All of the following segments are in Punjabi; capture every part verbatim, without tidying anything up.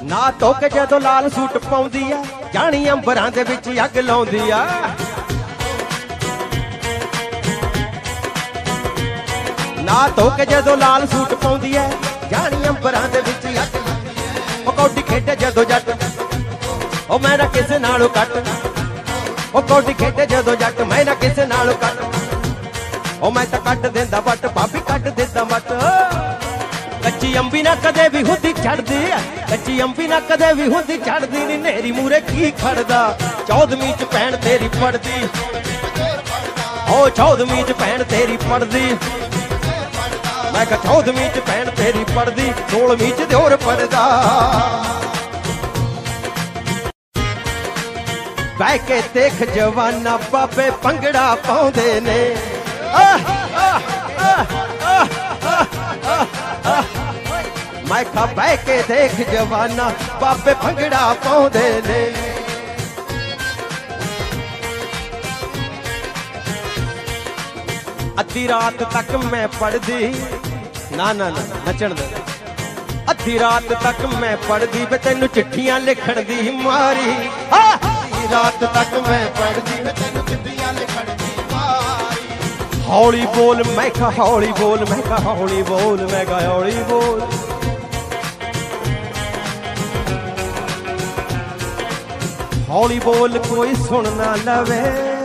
ਨਾ ਧੋ ਕੇ ਜਦੋਂ ਲਾਲ ਸੂਟ ਪਾਉਂਦੀ ਆ ਜਾਣੀ ਅੰਬਰਾਂ ਦੇ ਵਿੱਚ ਅੱਗ ਲਾਉਂਦੀ ਆ ਨਾ ਧੋ ਕੇ ਜਦੋਂ ਲਾਲ ਸੂਟ ਪਾਉਂਦੀ ਐ ਜਾਣੀ ਅੰਬਰਾਂ ਦੇ ਵਿੱਚ ਅੱਗ ਲਾਉਂਦੀ ਐ ਉਹ ਕੌਡੀ ਖੇਡੇ ਜਦੋਂ ਜੱਟ ਉਹ ਮੈਂ ਨਾ ਕਿਸੇ ਨਾਲੋਂ ਕੱਟ ਉਹ ਕੌਡੀ ਖੇਡੇ ਜਦੋਂ ਜੱਟ ਮੈਂ ਨਾ ਕਿਸੇ ਨਾਲੋਂ ਕੱਟ ਉਹ ਮੈਂ ਤਾਂ ਕੱਟ ਦਿੰਦਾ ਵੱਟ ਭਾਬੀ ਕੱਟ ਦਿੰਦਾ ਵੱਟ ਕੱਚੀ ਅੰਬੀ ਨਾ ਕਦੇ ਵੀ ਹੁੰਦੀ ਛੱਡਦੀ ਕੱਚੀ ਅੰਬੀ ਨਾ ਕਦੇ ਵੀ ਹੁੰਦੀ ਛੱਡਦੀ ਨੀ ਨੇਰੀ ਮੂਰੇ ਕੀ ਖੜਦਾ ਚੌਦਵੀਂ ਚ ਭੈਣ ਤੇਰੀ ਪੜਦੀ ਓ ਚੌਦਵੀਂ ਚ ਭੈਣ ਤੇਰੀ ਪੜਦੀ ਮੈਂ ਕਿਹਾ ਚੌਦਵੀਂ ਚ ਭੈਣ ਤੇਰੀ ਪੜਦੀ ਸੋਲਵੀਂ ਚ ਦਿਓਰ ਪੜਦਾ ਬਹਿ ਕੇ ਦੇਖ ਜਵਾਨਾ ਬਾਬੇ ਭੰਗੜਾ ਪਾਉਂਦੇ ਨੇ ਮੈਂ ਕਿਹਾ ਬਹਿ ਕੇ ਦੇਖ ਜਵਾਨਾ ਬਾਬੇ ਭੰਗੜਾ ਪਾਉਂਦੇ ਨੇ ਅੱਧੀ ਰਾਤ ਤੱਕ ਮੈਂ ਪੜਦੀ ਨਾ ਨਾ ਨਾ ਨੱਚਣ ਦੇ ਅੱਧੀ ਰਾਤ ਤੱਕ ਮੈਂ ਪੜਦੀ ਵੇ ਤੈਨੂੰ ਚਿੱਠੀਆਂ ਲਿਖਣ ਦੀ ਮਾਰੀ ਅੱਧੀ ਰਾਤ ਤੱਕ ਮੈਂ ਪੜਦੀ ਵੇ ਤੈਨੂੰ ਚਿੱਠੀਆਂ ਲਿਖਣ ਦੀ ਮਾਰੀ ਹੌਲੀ ਬੋਲ ਮੈਂ ਕਿਹਾ ਹੌਲੀ ਬੋਲ ਮੈਂ ਕਿਹਾ ਹੌਲੀ ਬੋਲ ਮੈਂ ਕਿਹਾ ਹੌਲੀ ਬੋਲ ਹੌਲੀ ਬੋਲ ਕੋਈ ਸੁਣ ਨਾ ਲਵੇ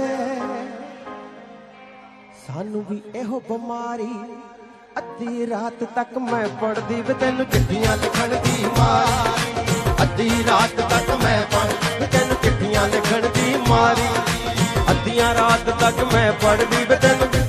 ਸਾਨੂੰ ਵੀ ਇਹੋ ਬਿਮਾਰੀ ਅੱਧੀ ਰਾਤ ਤੱਕ ਮੈਂ ਪੜਦੀ ਵੇ ਤੈਨੂੰ ਚਿੱਠੀਆਂ ਲਿਖਣ ਦੀ ਮਾਰੀ ਅੱਧੀ ਰਾਤ ਤੱਕ ਮੈਂ ਪੜਦੀ ਵੇ ਤੈਨੂੰ ਚਿੱਠੀਆਂ ਲਿਖਣ ਦੀ ਮਾਰੀ ਅੱਧੀਆਂ ਰਾਤ ਤੱਕ ਮੈਂ ਪੜਦੀ ਵੇ ਤੈਨੂੰ